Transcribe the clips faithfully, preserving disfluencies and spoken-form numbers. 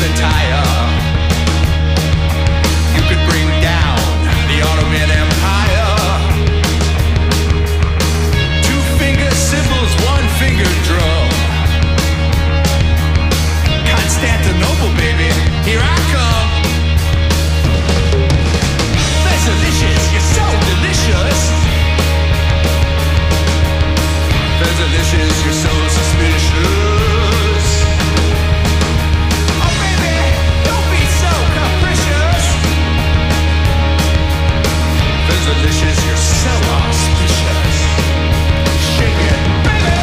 the tire. You could bring down the Ottoman Empire. Two finger cymbals, one finger drum. Constantinople, baby, here I come. That's delicious, you're so delicious. That's delicious, you're so suspicious. Oh baby, don't be so capricious. That's delicious, you're so auspicious. Shake it, baby.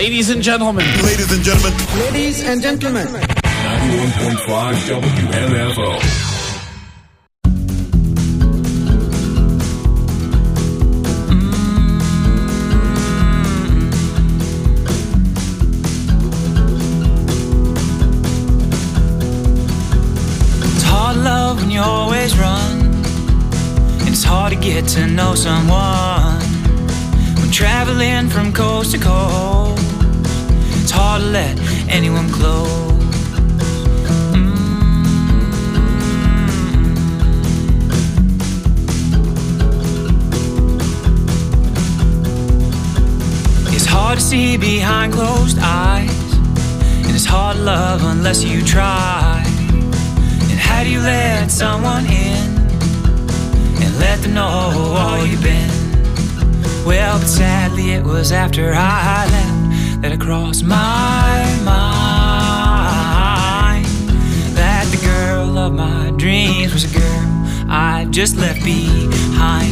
Ladies and gentlemen. Ladies and gentlemen. Ladies and gentlemen. ninety-one point five W M F O. When you always run, it's hard to get to know someone. When traveling from coast to coast, it's hard to let anyone close. Mm-hmm. It's hard to see behind closed eyes, and it's hard to love unless you try. How do you let someone in and let them know all you've been? Well, but sadly it was after I left that it crossed my mind that the girl of my dreams was a girl I just left behind.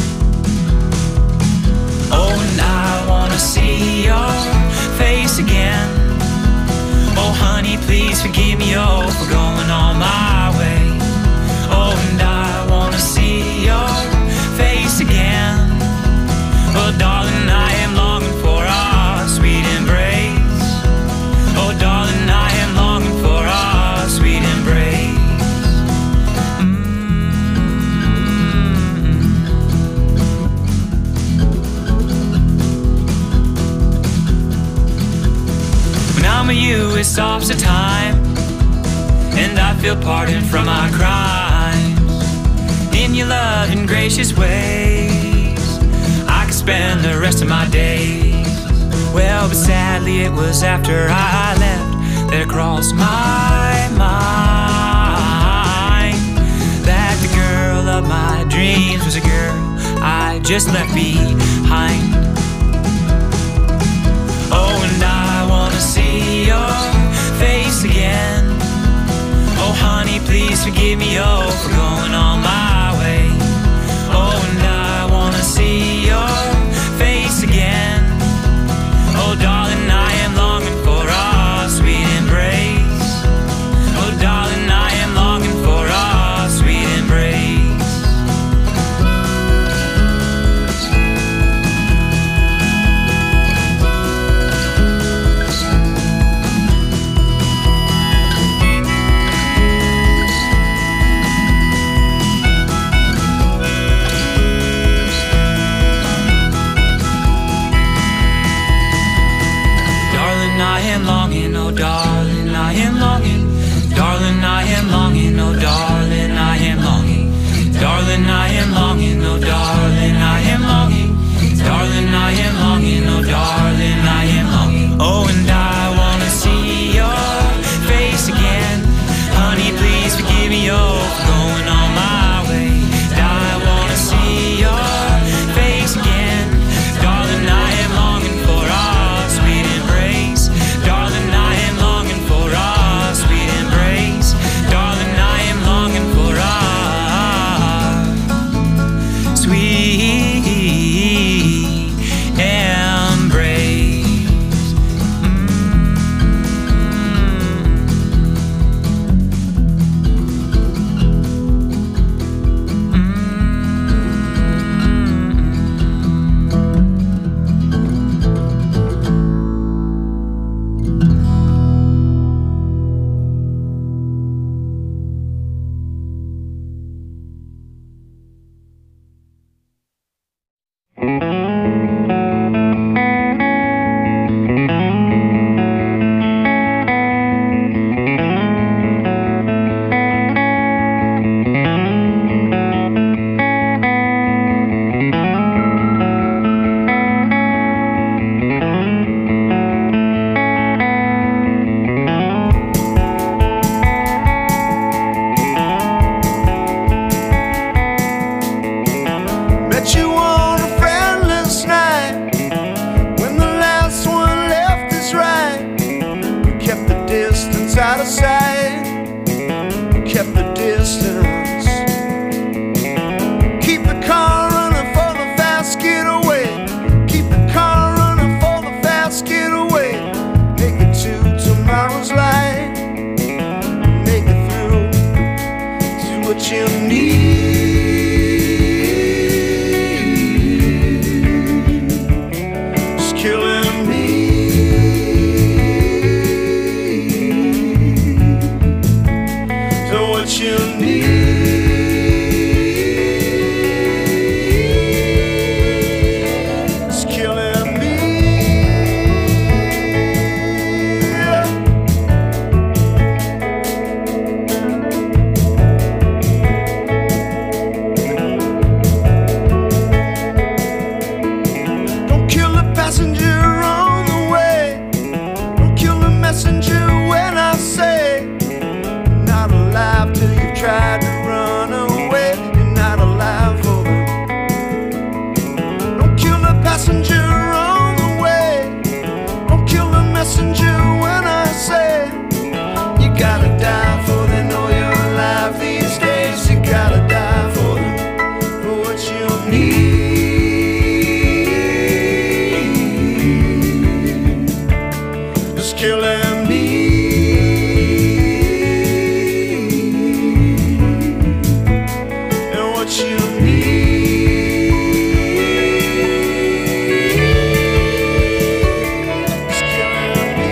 Oh, and I wanna see your face again. Oh, honey, please forgive me, oh, for going on my way. Oh, and I wanna see your face again. Oh, darling, I am longing for our sweet embrace. Oh, darling, I am longing for our sweet embrace. Mm-hmm. When I'm with you, it stops the time, and I feel pardon from my crimes. In your loving, gracious ways, I could spend the rest of my days. Well, but sadly it was after I left that it crossed my mind that the girl of my dreams was a girl I just left behind. Oh, and I wanna see your face again. Oh, honey, please forgive me, oh, for going on my way. Oh, and I wanna see your face again. Oh, darling, I am longing for our sweet embrace. Oh, darling, I am longing for our sweet embrace. I am longing, oh darling, I am longing. Darling, I am longing, oh darling, I am longing. Darling, I am longing, oh darling, I am longing. Darling, I am longing, oh darling, I am longing. Oh, and I wanna see your face again. Honey, please forgive me, oh, for going on my way. I wanna see your face again. Darling, I am longing for our sweet embrace. Darling, I am longing for our sweet embrace. Darling, I am longing for our sweet embrace. Out of sight, kept the distance. Keep the car running for the fast getaway. Keep the car running for the fast getaway. you need is killing me. So what you need is killing me. Don't kill the passenger on the way. Don't kill the messenger when I say you're not alive till you've tried to run away. You're not alive for them. Don't kill the passenger on the way. Don't kill the messenger when I say you gotta die for them. Know you're alive these days. You gotta die for them. For what you need is killing me. And what you need is killing me.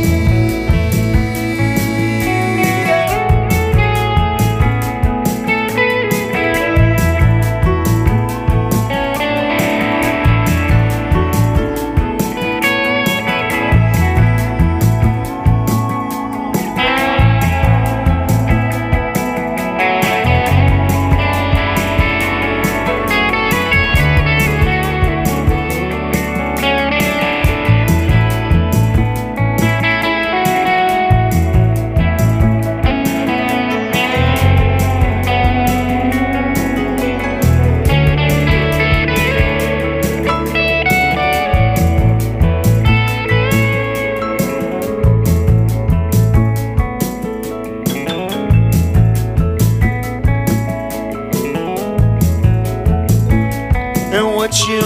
And what you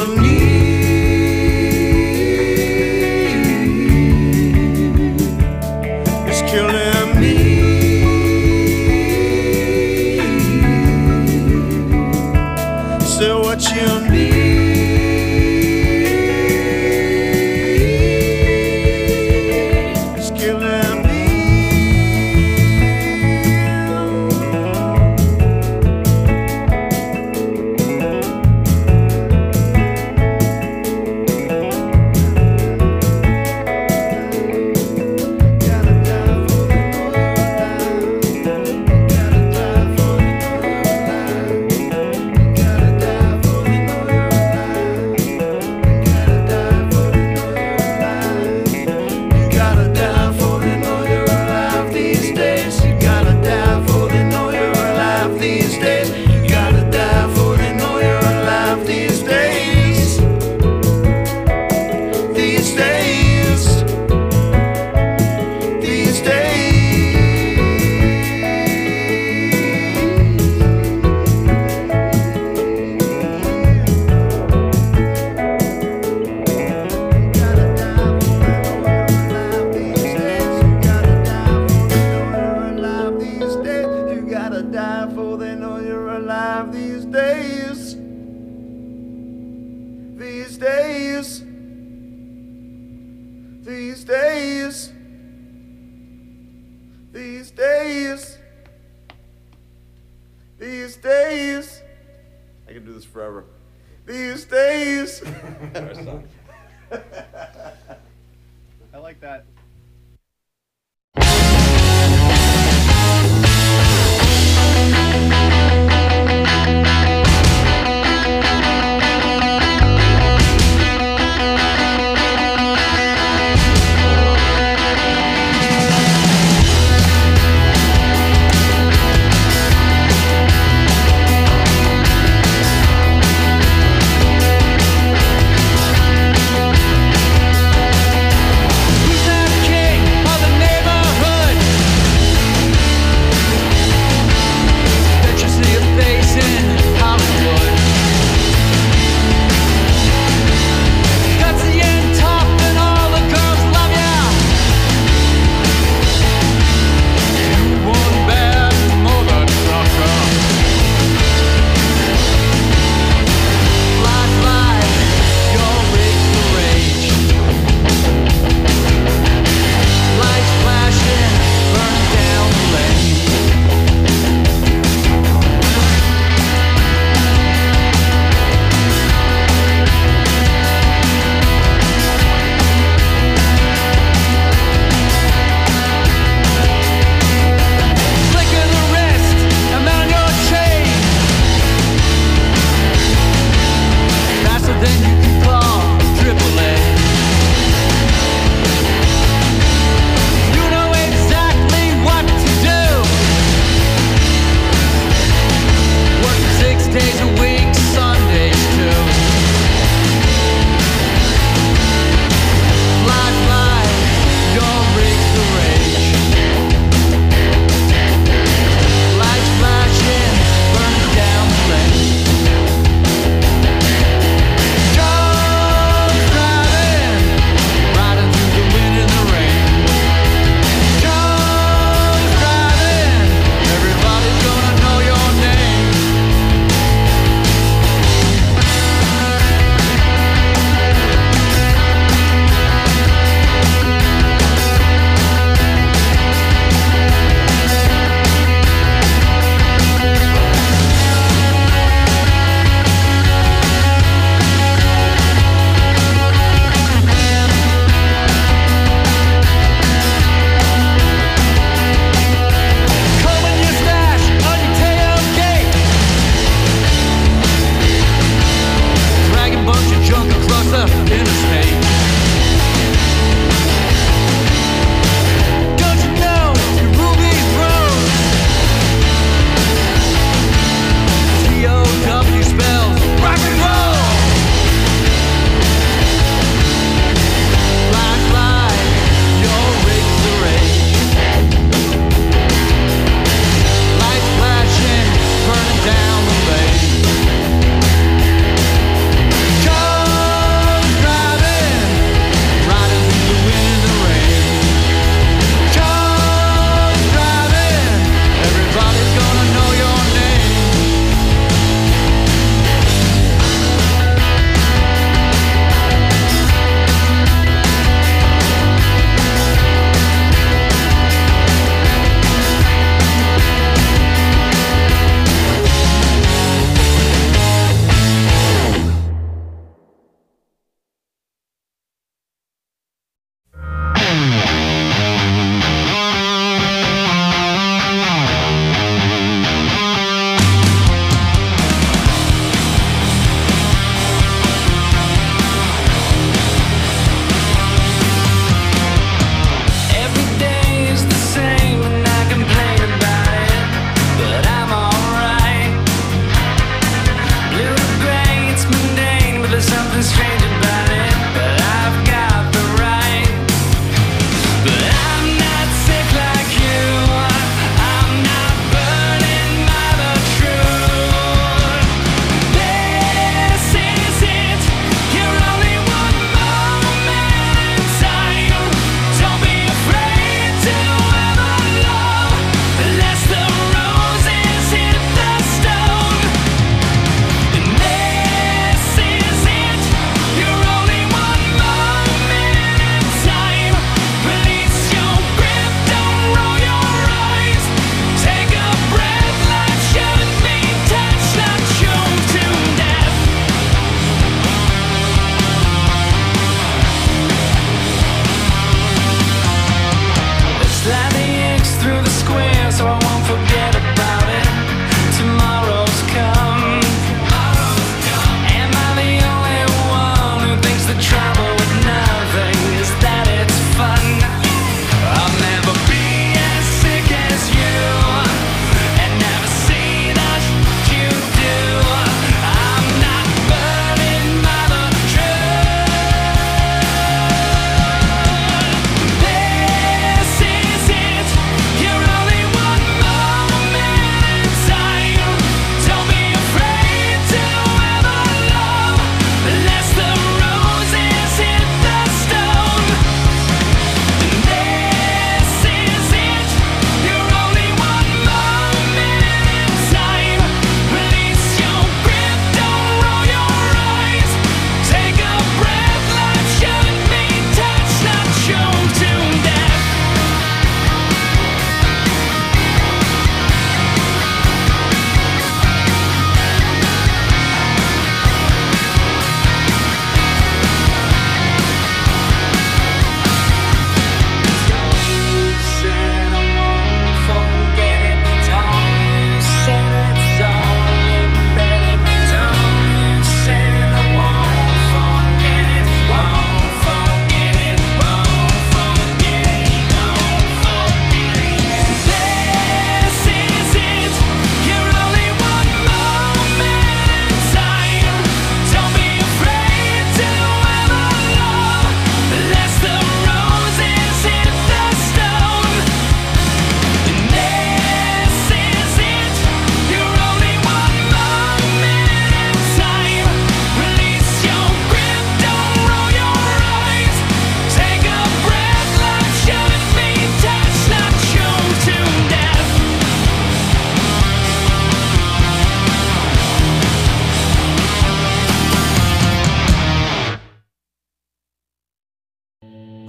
need is killing me. So what you need is killing me. Gotta die for the know you're alive. Gotta die for the know you're alive. Gotta die for the know you're alive. Gotta die for the know you're alive. You gotta die for the know you're alive these days. You gotta die for the know you're alive these days. You gotta die for the know you're alive these days. These days. These days. You gotta die for they know you're alive these days. These days. These days. These days. These days. I can do this forever. These days. I like that. We've had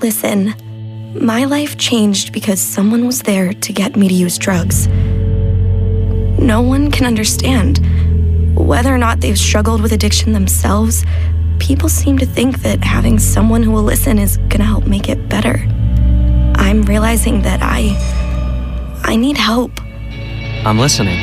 Listen, my life changed because someone was there to get me to use drugs. No one can understand. Whether or not they've struggled with addiction themselves, people seem to think that having someone who will listen is gonna help make it better. I'm realizing that I... I need help. I'm listening.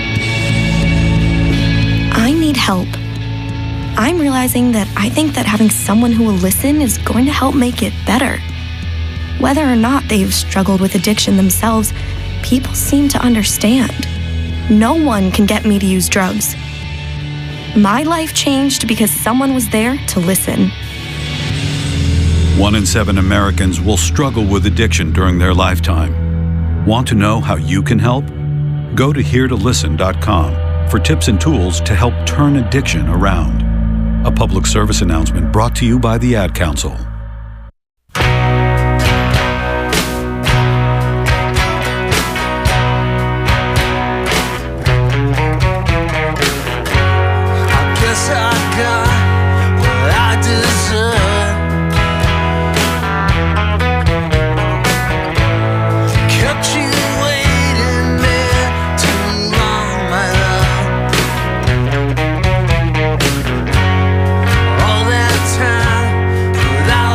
I need help. I'm realizing that I think that having someone who will listen is going to help make it better. Whether or not they've struggled with addiction themselves, people seem to understand. No one can get me to use drugs. My life changed because someone was there to listen. One in seven Americans will struggle with addiction during their lifetime. Want to know how you can help? Go to here to listen dot com for tips and tools to help turn addiction around. A public service announcement brought to you by the Ad Council. All that time, but I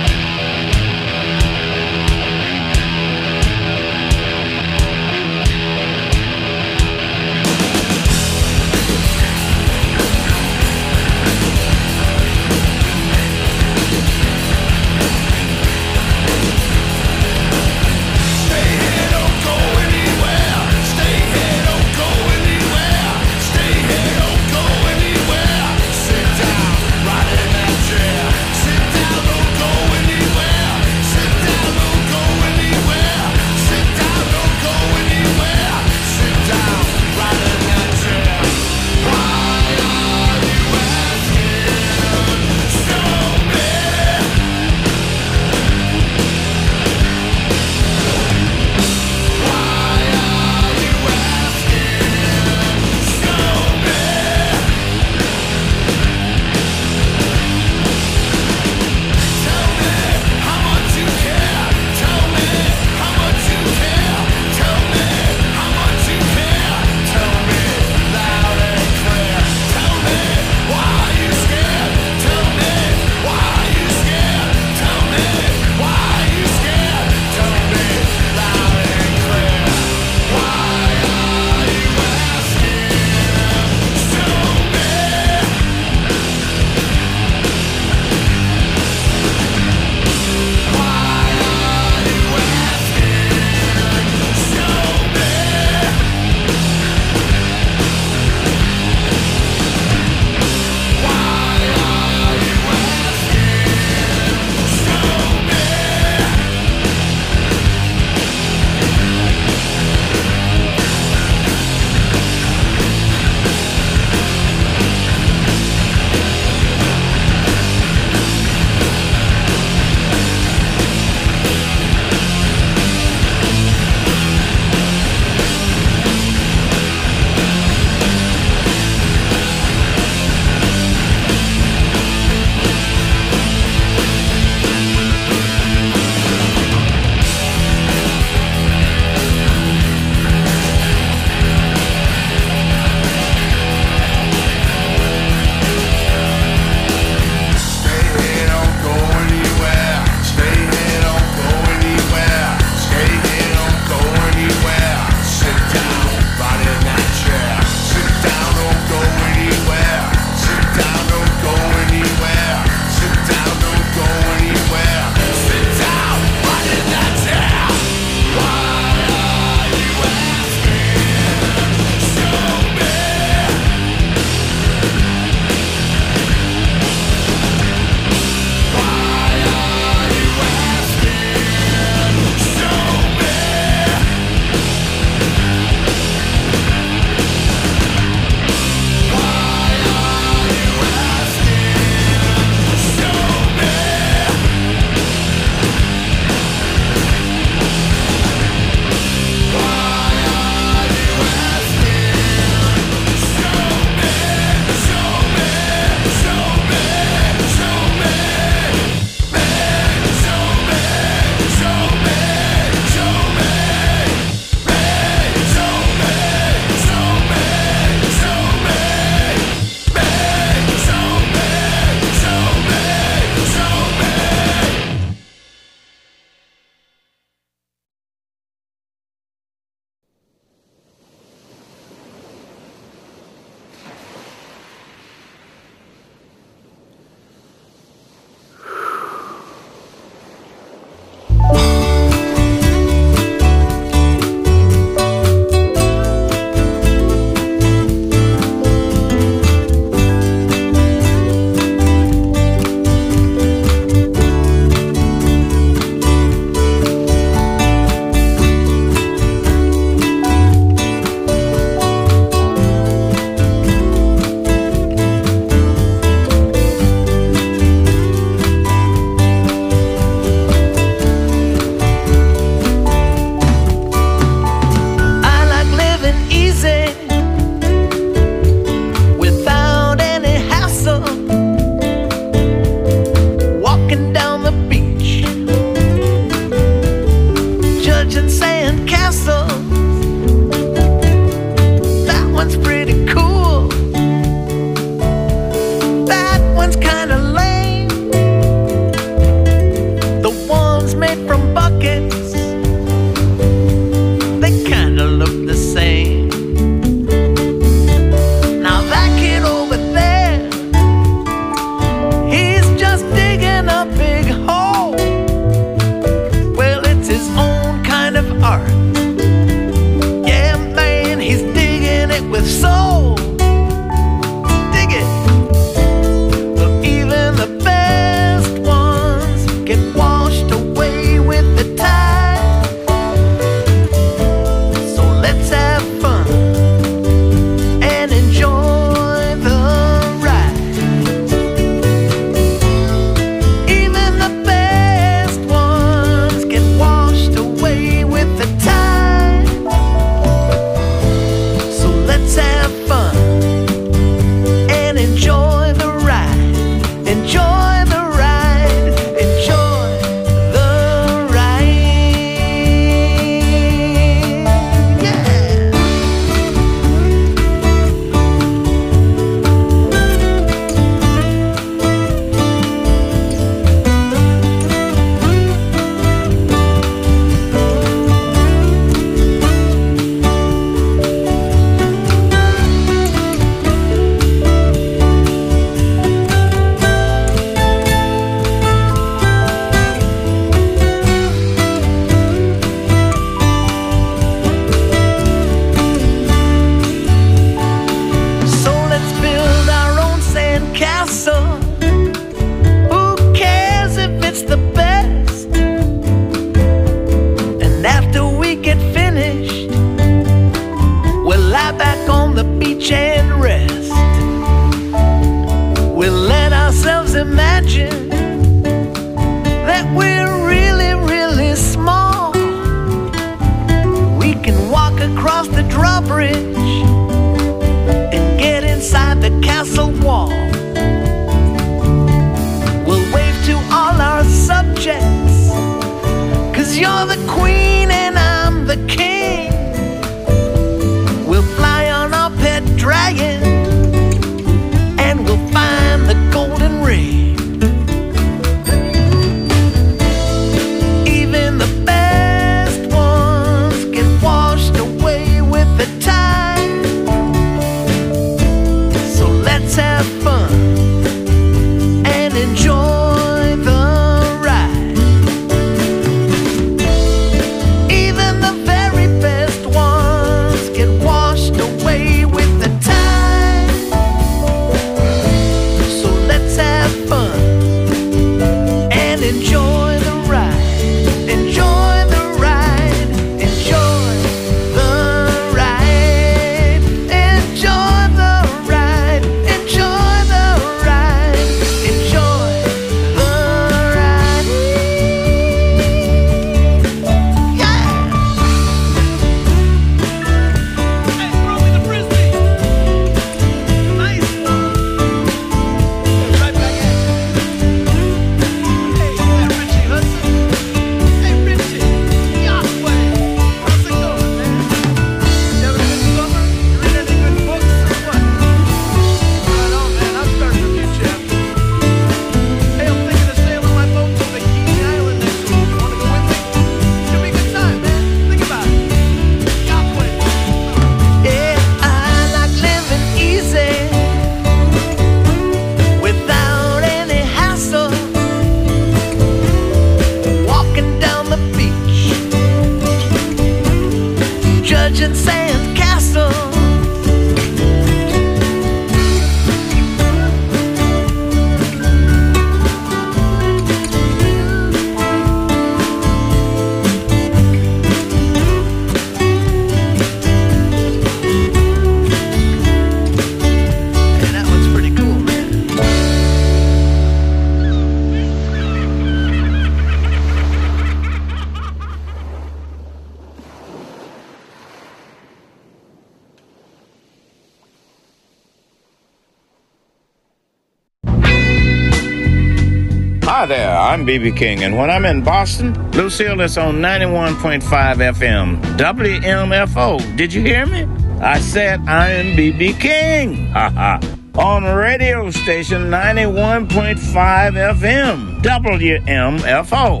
Hi there, I'm B B King, and when I'm in Boston, Lucille is on ninety-one point five F M, W M F O. Did you hear me? I said I'm B B King. Ha ha. On radio station ninety-one point five F M, W M F O.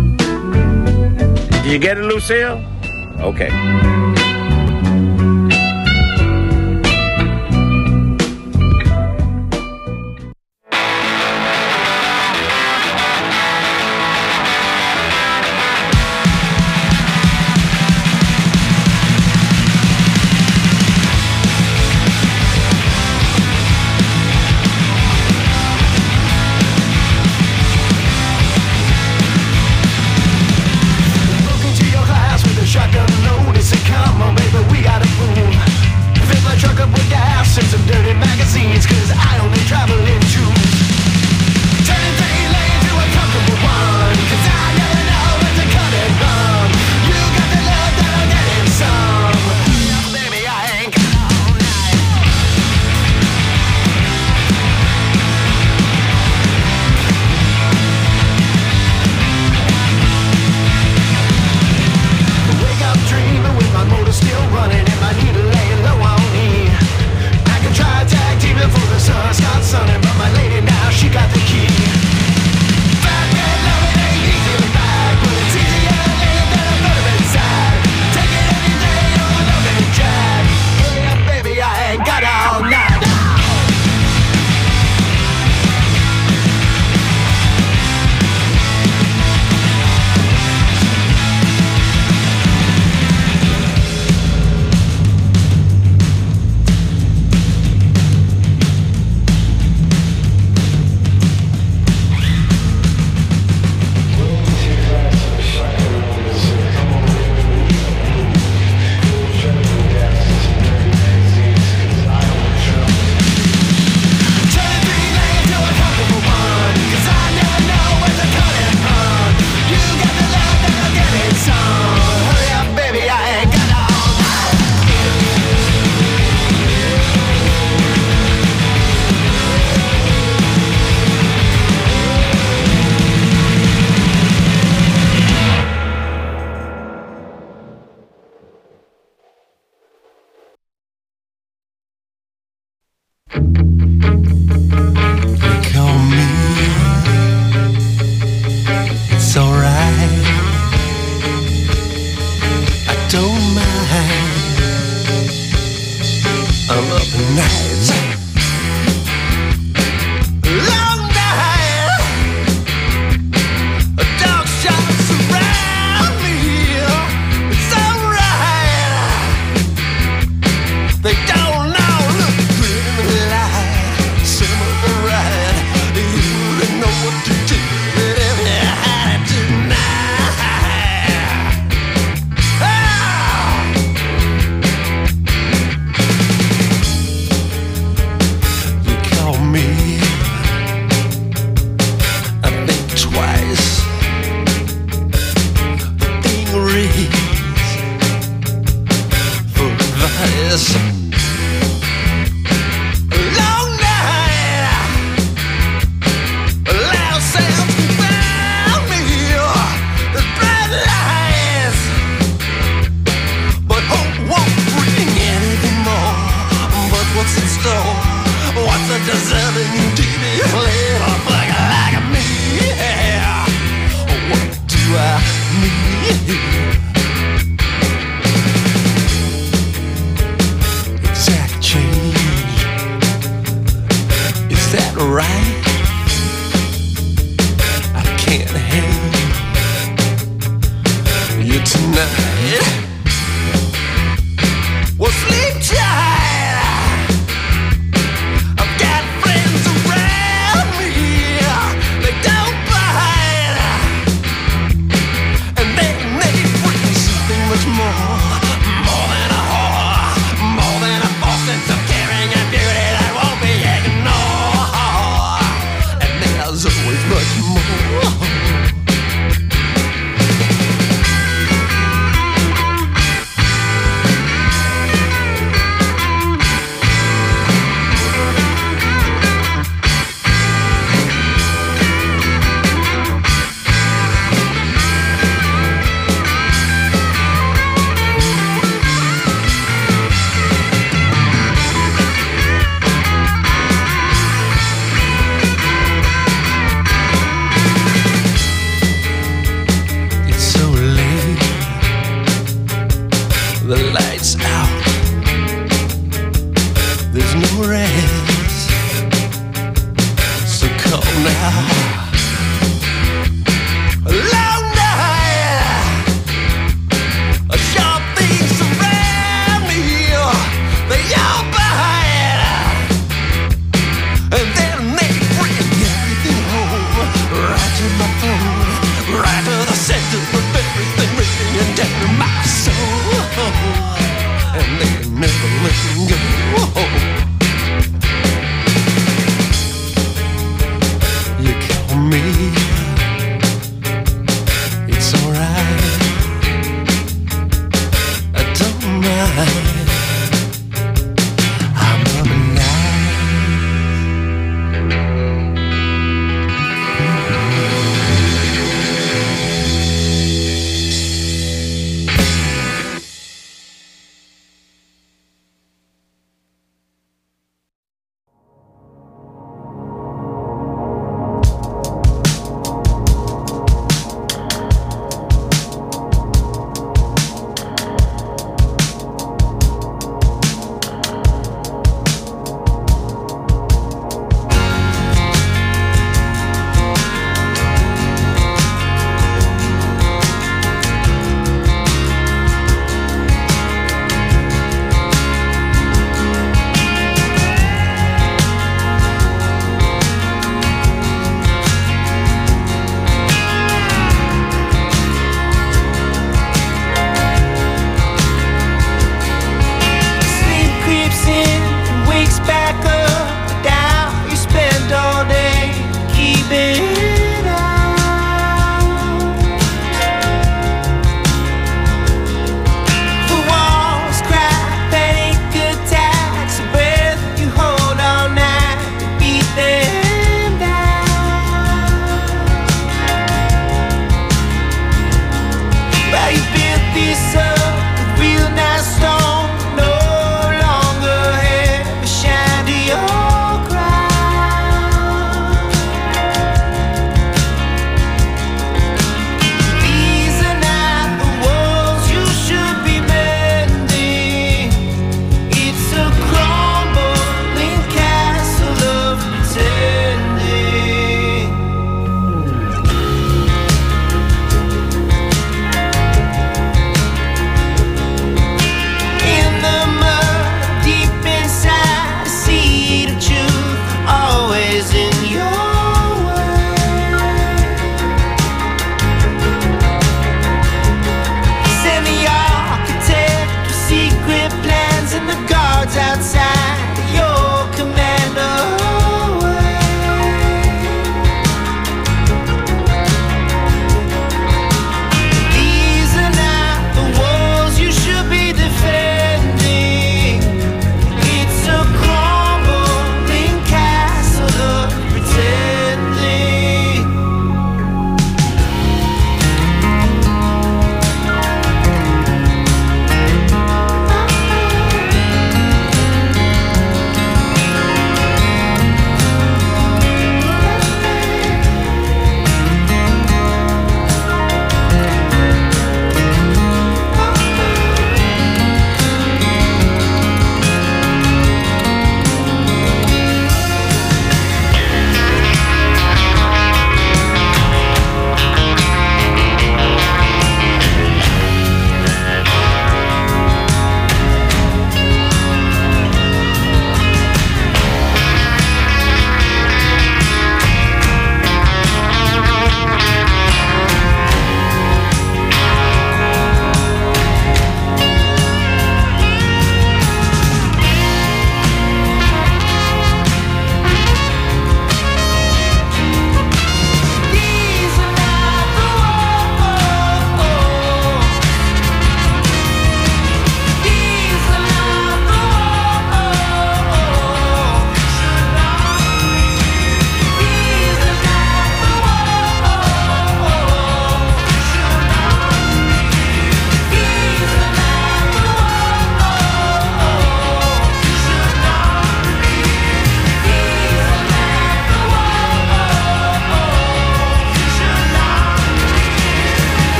Did you get it, Lucille? Okay. Broke into your house with a shotgun load as it comes.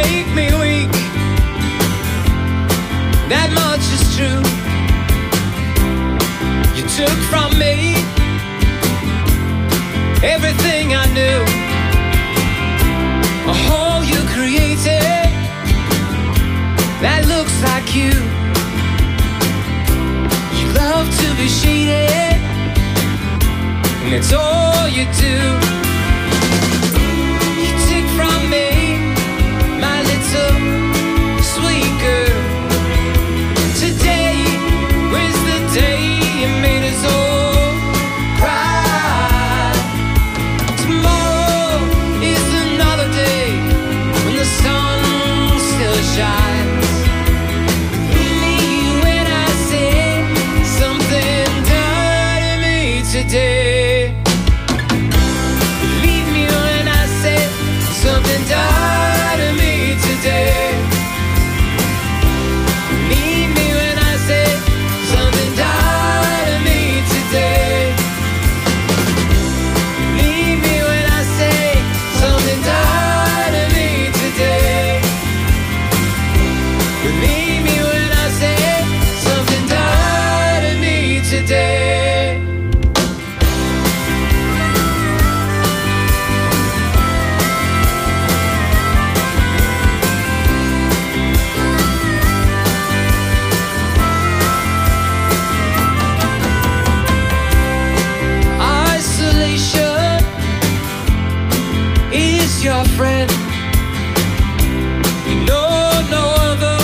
make me weak. That much is true. You took from me everything I knew. A hole you created that looks like you. You love to be shaded, and it's all you do. You take from me my little sweet girl. Today was the day you made us all cry. Tomorrow is another day when the sun still shines. Believe me when I say something died in me today. Believe me when I say something died in me today. Believe me when I say something died in me today. Believe me when I say something died in me today. Believe me when I say something died in me today. Isolation is your friend. You know no other.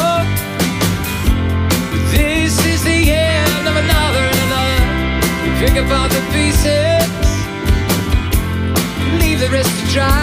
This is the end of another and another. Pick apart the pieces, leave the rest to dry.